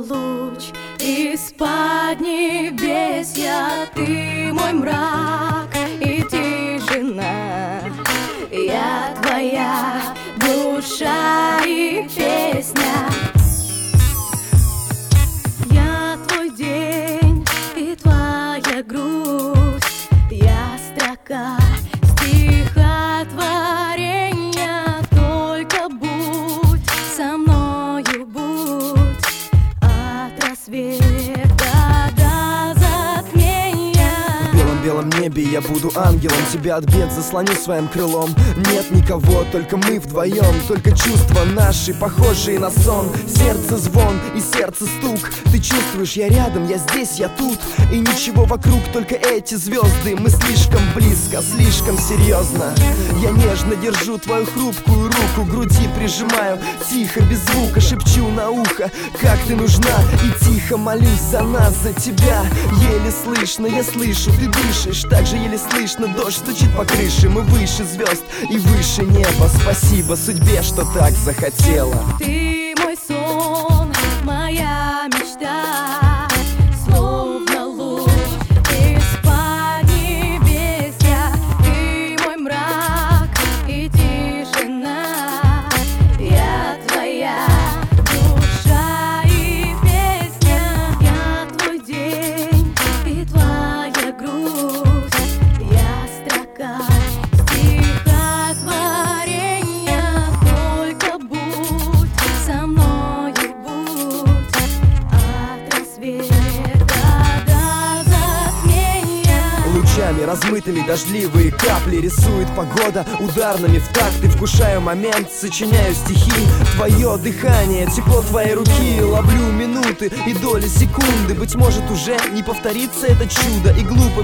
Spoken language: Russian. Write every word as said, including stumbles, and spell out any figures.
луч из-под небесья. Ты мой мрак и тишина, я твоя душа и песня. Я твой день и твоя грусть, я строка стихотворения. Только будь со мною, будь от рассвета до затмения. В белом-белом небе я буду ангелом, тебя от бед заслоню своим крылом. Нет никого, только мы вдвоем, только чувства наши, похожие на сон. Сердце звон и сердце стук. Ты чувствуешь, я рядом, я здесь, я тут. И ничего вокруг, только эти звезды. Мы слишком близко, слишком серьезно. Я нежно держу твою хрупкую руку, груди прижимаю, тихо, без звука шепчу на ухо, как ты нужна. И тихо молюсь за нас, за тебя. Еле слышно, я слышу, ты дышишь. Так же еле слышно, дождь стучит по крыше. Мы выше звезд и выше неба. Спасибо судьбе, что так захотела. Ты мой сон, моя мечта, словно луч из-под небесья. Ты мой мрак и тишина, я твоя душа и песня. Я твой день и твоя грусть, я строка стихотворения. Только будь со мною, будь от рассвета до затмения. Лучами размытыми дождливые капли рисует погода ударными в такт. И вкушаю момент, сочиняю стихи. Твое дыхание, тепло твоей руки. Ловлю минуты и доли секунды. Быть может, уже не повторится это чудо. И глупо